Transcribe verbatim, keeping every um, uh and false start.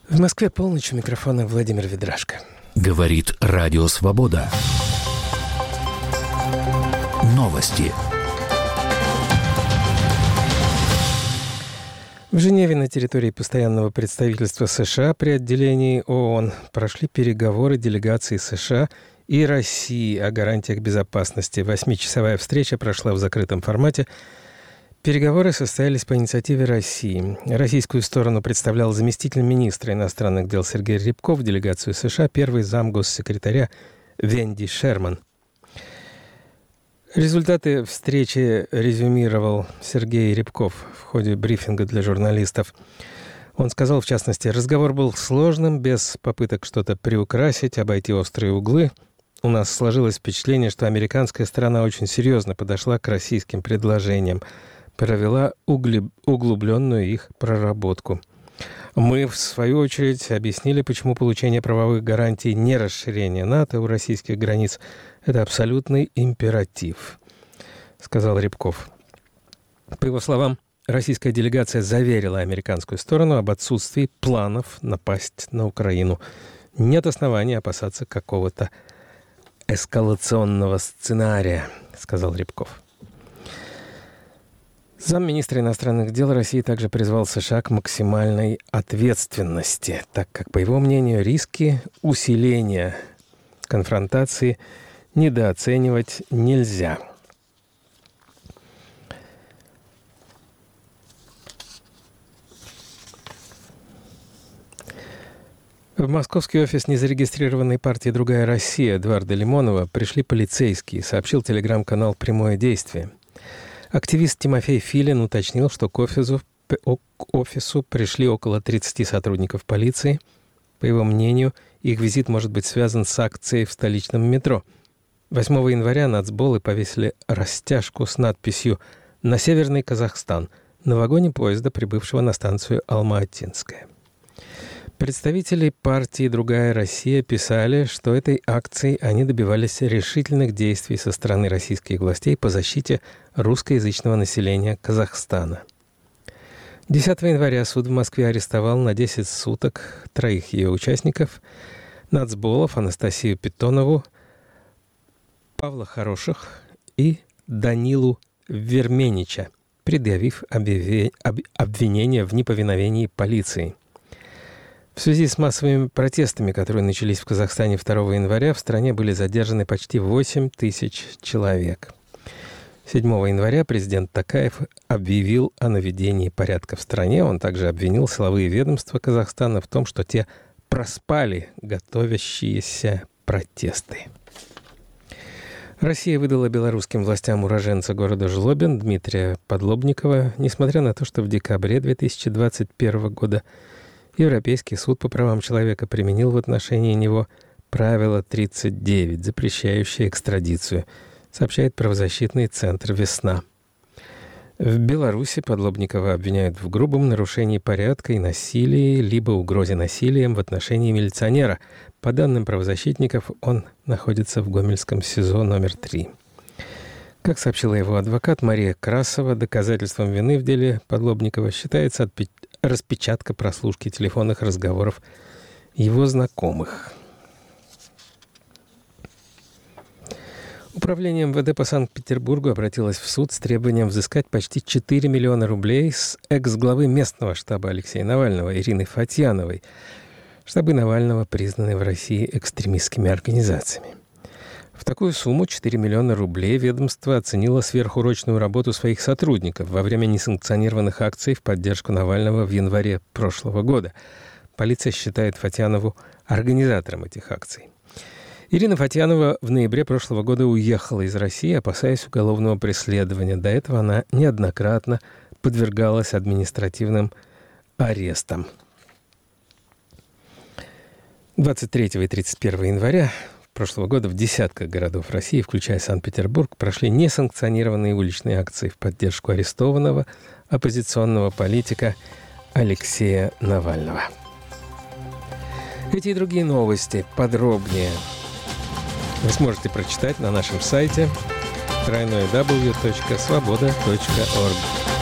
В Москве полночь, у микрофона Владимир Ведрашко. Говорит Радио Свобода. Новости. В Женеве на территории постоянного представительства США при отделении ООН прошли переговоры делегаций США и России о гарантиях безопасности. Восьмичасовая встреча прошла в закрытом формате. Переговоры состоялись по инициативе России. Российскую сторону представлял заместитель министра иностранных дел Сергей Рябков, делегацию США первый зам госсекретаря Венди Шерман. Результаты встречи резюмировал Сергей Рябков в ходе брифинга для журналистов. Он сказал, в частности, разговор был сложным, без попыток что-то приукрасить, обойти острые углы. У нас сложилось впечатление, что американская сторона очень серьезно подошла к российским предложениям, провела угли... углубленную их проработку. Мы, в свою очередь, объяснили, почему получение правовых гарантий не расширения НАТО у российских границ – это абсолютный императив, сказал Рябков. По его словам, российская делегация заверила американскую сторону об отсутствии планов напасть на Украину. Нет оснований опасаться какого-то эскалационного сценария, сказал Рябков. Замминистра иностранных дел России также призвал США к максимальной ответственности, так как, по его мнению, риски усиления конфронтации недооценивать нельзя. В московский офис незарегистрированной партии «Другая Россия» Эдуарда Лимонова пришли полицейские, сообщил телеграм-канал «Прямое действие». Активист Тимофей Филин уточнил, что к офису, к офису пришли около тридцати сотрудников полиции. По его мнению, их визит может быть связан с акцией в столичном метро. восьмого января нацболы повесили растяжку с надписью «На Северный Казахстан» на вагоне поезда, прибывшего на станцию Алма-Атинская. Представители партии «Другая Россия» писали, что этой акцией они добивались решительных действий со стороны российских властей по защите русскоязычного населения Казахстана. десятого января суд в Москве арестовал на десять суток троих ее участников: нацболов Анастасию Питонову, Павла Хороших и Данилу Верменича, предъявив обвинение в неповиновении полиции. В связи с массовыми протестами, которые начались в Казахстане второго января, в стране были задержаны почти восемь тысяч человек. седьмого января президент Токаев объявил о наведении порядка в стране. Он также обвинил силовые ведомства Казахстана в том, что те проспали готовящиеся протесты. Россия выдала белорусским властям уроженца города Жлобин Дмитрия Подлобникова, несмотря на то, что в декабре две тысячи двадцать первого года Европейский суд по правам человека применил в отношении него правило тридцать девять, запрещающее экстрадицию, сообщает правозащитный центр «Весна». В Беларуси Подлобникова обвиняют в грубом нарушении порядка и насилии, либо угрозе насилием в отношении милиционера. По данным правозащитников, он находится в Гомельском СИЗО номер три. Как сообщила его адвокат Мария Красова, доказательством вины в деле Подлобникова считается отпечатание распечатка прослушки телефонных разговоров его знакомых. Управление эм вэ дэ по Санкт-Петербургу обратилось в суд с требованием взыскать почти четыре миллиона рублей с экс-главы местного штаба Алексея Навального Ирины Фатьяновой. Штабы Навального признаны в России экстремистскими организациями. В такую сумму, четыре миллиона рублей, ведомство оценило сверхурочную работу своих сотрудников во время несанкционированных акций в поддержку Навального в январе прошлого года. Полиция считает Фатьянову организатором этих акций. Ирина Фатьянова в ноябре прошлого года уехала из России, опасаясь уголовного преследования. До этого она неоднократно подвергалась административным арестам. двадцать третьего и тридцать первого января прошлого года в десятках городов России, включая Санкт-Петербург, прошли несанкционированные уличные акции в поддержку арестованного оппозиционного политика Алексея Навального. Эти и другие новости подробнее вы сможете прочитать на нашем сайте дабл ю дабл ю дабл ю точка свобода точка орг.